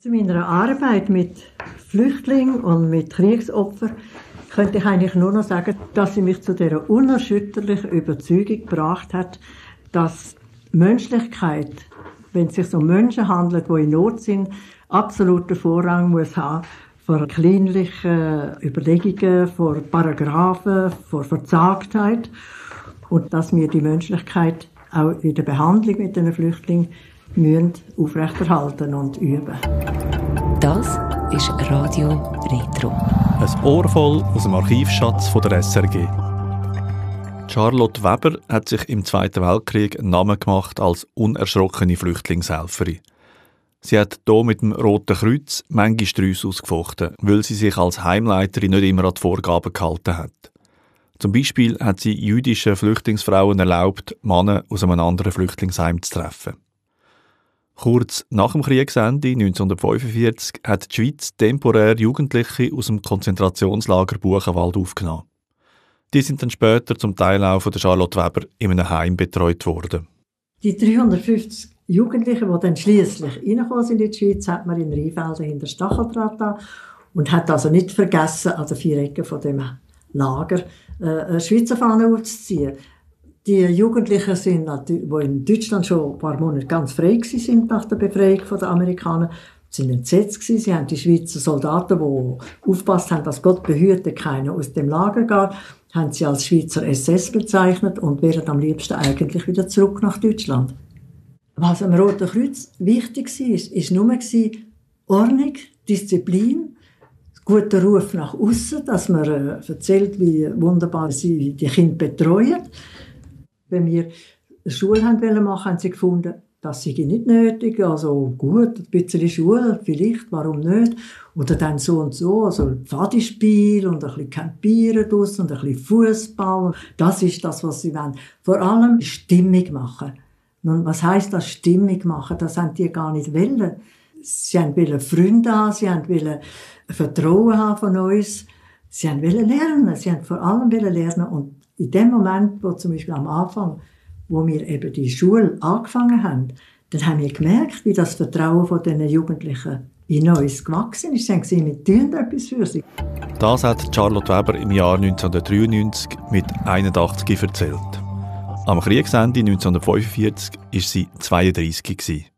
Zu meiner Arbeit mit Flüchtlingen und mit Kriegsopfern könnte ich eigentlich nur noch sagen, dass sie mich zu dieser unerschütterlichen Überzeugung gebracht hat, dass Menschlichkeit, wenn es sich um Menschen handelt, die in Not sind, absoluten Vorrang muss haben vor kleinlichen Überlegungen, vor Paragraphen, vor Verzagtheit. Und dass wir die Menschlichkeit auch in der Behandlung mit den Flüchtlingen müssen aufrechterhalten und üben. Das ist Radio Retro. Ein Ohr voll aus dem Archivschatz von der SRG. Charlotte Weber hat sich im Zweiten Weltkrieg einen Namen gemacht als unerschrockene Flüchtlingshelferin. Sie hat hier mit dem Roten Kreuz manche Sträusse ausgefochten, weil sie sich als Heimleiterin nicht immer an die Vorgaben gehalten hat. Zum Beispiel hat sie jüdischen Flüchtlingsfrauen erlaubt, Männer aus einem anderen Flüchtlingsheim zu treffen. Kurz nach dem Kriegsende 1945 hat die Schweiz temporär Jugendliche aus dem Konzentrationslager Buchenwald aufgenommen. Die sind dann später zum Teil auch von der Charlotte Weber in einem Heim betreut worden. Die 350 Jugendlichen, die dann schliesslich reingekommen sind in die Schweiz, hat man in Rheinfelden hinter Stacheldraht da und hat also nicht vergessen, an den 4 Ecken von dem Lager eine Schweizer Fahne aufzuziehen. Die Jugendlichen sind natürlich, die in Deutschland schon ein paar Monate ganz frei waren nach der Befreiung der Amerikaner, sind entsetzt gewesen. Sie haben die Schweizer Soldaten, die aufgepasst haben, dass Gott behüte keiner aus dem Lager geht, haben sie als Schweizer SS bezeichnet und wären am liebsten eigentlich wieder zurück nach Deutschland. Was am Roten Kreuz wichtig war, nur Ordnung, Disziplin, guter Ruf nach aussen, dass man erzählt, wie wunderbar sie die Kinder betreuen. Wenn wir eine Schule machen wollten, haben sie gefunden, das sei nicht nötig. Also gut, ein bisschen Schule, vielleicht, warum nicht? Oder dann so und so, also Pfadispiel und ein bisschen Campieren draussen und ein bisschen Fußball. Das ist das, was sie wollen. Vor allem Stimmung machen. Nun, was heisst das, Stimmung machen? Das haben die gar nicht wollen. Sie wollten Freunde haben, sie wollten Vertrauen haben von uns. Sie wollten lernen, sie wollten vor allem lernen. Und in dem Moment, wo zum Beispiel am Anfang, wo wir eben die Schule angefangen haben, dann haben wir gemerkt, wie das Vertrauen von diesen Jugendlichen in uns gewachsen ist. Sie haben gesehen, wir tun etwas für sie. Das hat Charlotte Weber im Jahr 1993 mit 81 erzählt. Am Kriegsende 1945 war sie 32 gewesen.